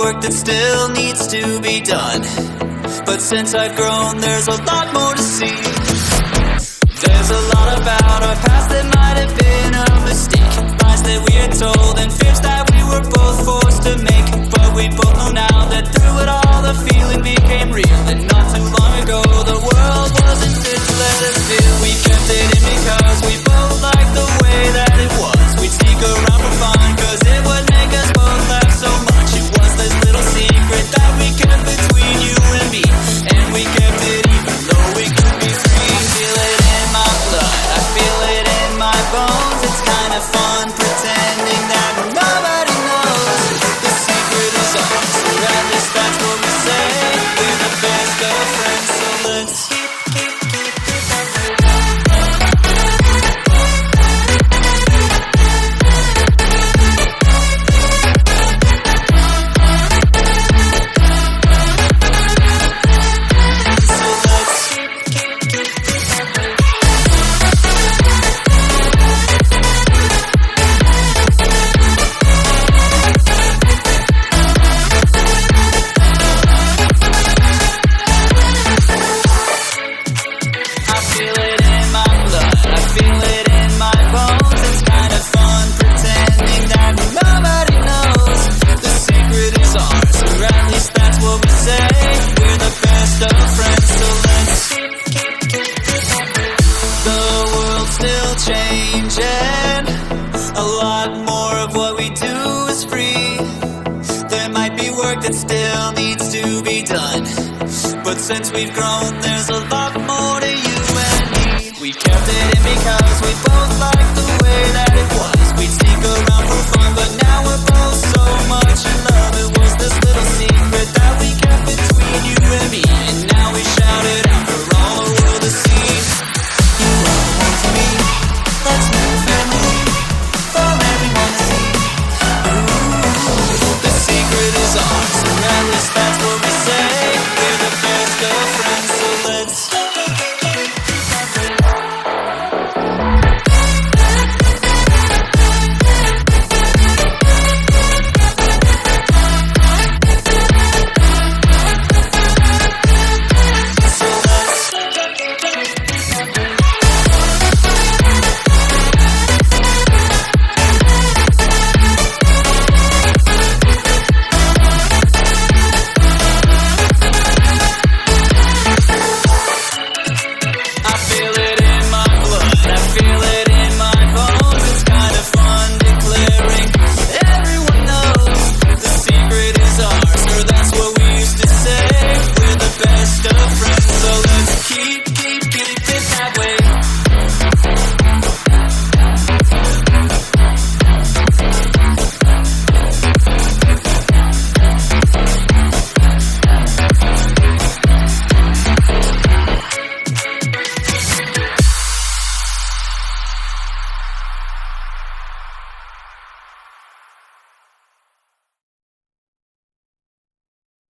work that still needs to be done. But since I've grown, there's a lot more to see. There's a lot about our past that might have been a mistake, lies that we had told and fears that we were both forced to make. But we both know now that through it all the feeling became real. And not too long ago the world wasn't fit to let us feel. We kept it in because we both liked the way that it was. We'd sneak around for fun cause it would make us both laugh so much. It was this little secret that we kept between you and me, and we kept it even though we could be free. Feel it in my blood, I feel it in my bones. It's kind of fun pretending that nobody knows. The secret is ours, or at least that's what we say. We're the best of friends, so let's changing. A lot more of what we do is free. There might be work that still needs to be done, but since we've grown, there's a lot more to you and me. We kept it in because we both liked the way that it was. We'd sneak around for fun, but now we're both so much in love. It was this little secret that we kept between you and me.